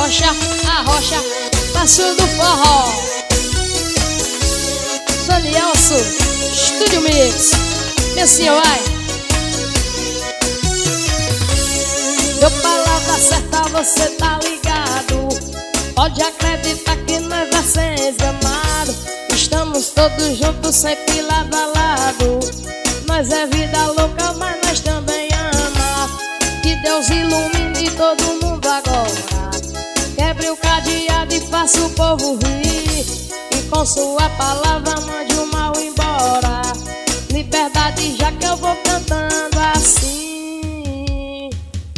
a rocha, passo do forró. Danielson, Estúdio Mix. E assim vai. Meu palavra certa, você tá ligado. Pode acreditar que nós vai ser amado. Estamos todos juntos, sempre lado a lado. Nós é vida louca, mas nós também ama. Que Deus ilumine todo mundo agora. Quebre o cadeado e faça o povo rir. E com sua palavra mande o mal embora. Liberdade, já que eu vou cantando assim.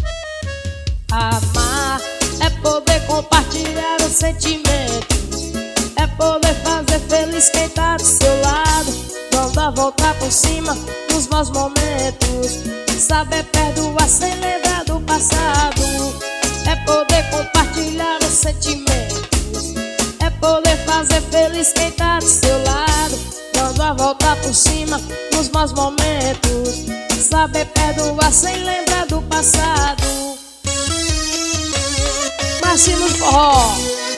Amar é poder compartilhar os sentimentos. É poder fazer feliz quem tá do seu lado. Dando a volta por cima nos maus momentos. Saber perdoar sem lembrar do passado. É poder compartilhar os sentimentos. É poder fazer feliz quem tá do seu lado. Dando a volta por cima nos maus momentos. Saber perdoar sem lembrar do passado. Marcinho no forró.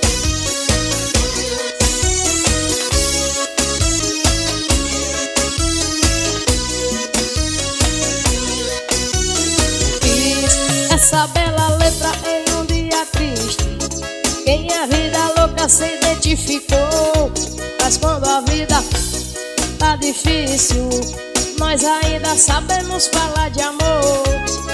Essa bela letra em um dia triste. Quem é vida louca se identificou. Mas quando a vida tá difícil, nós ainda sabemos falar de amor.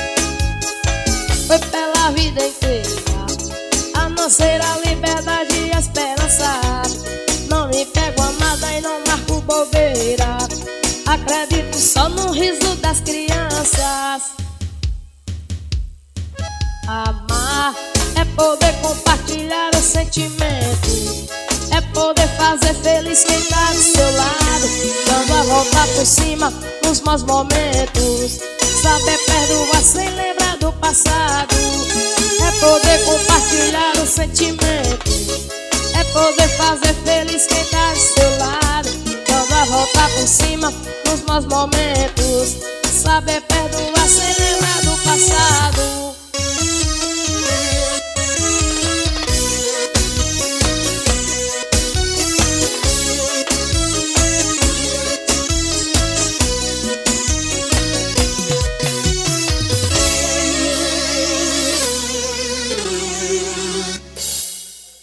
Foi pela vida inteira a não ser a liberdade e a esperança. Não me pego a nada e não marco bobeira. Acredito só no riso das crianças. Amar é poder compartilhar o sentimento. É poder fazer feliz quem tá do seu lado. Dando a volta por cima nos maus momentos. Saber perdoar sem lembrar do passado. É poder compartilhar o sentimento. É poder fazer feliz quem tá do seu lado. Dando a volta por cima nos maus momentos. Saber perdoar sem